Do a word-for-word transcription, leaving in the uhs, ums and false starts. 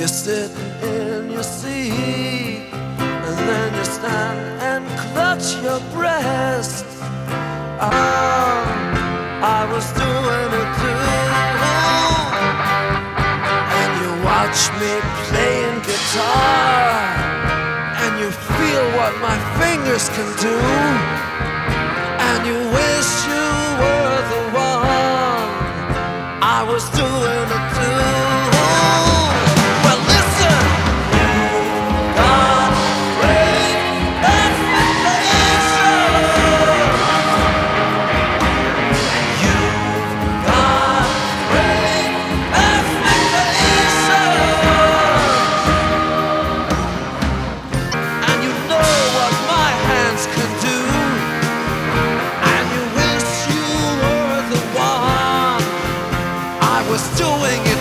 You sit in your seat, and then you stand and clutch your breast. Oh, I was doing it too. And you watch me playing guitar, and you feel what my fingers can do, and you wish you were the one. I was doing it too. Was doing it.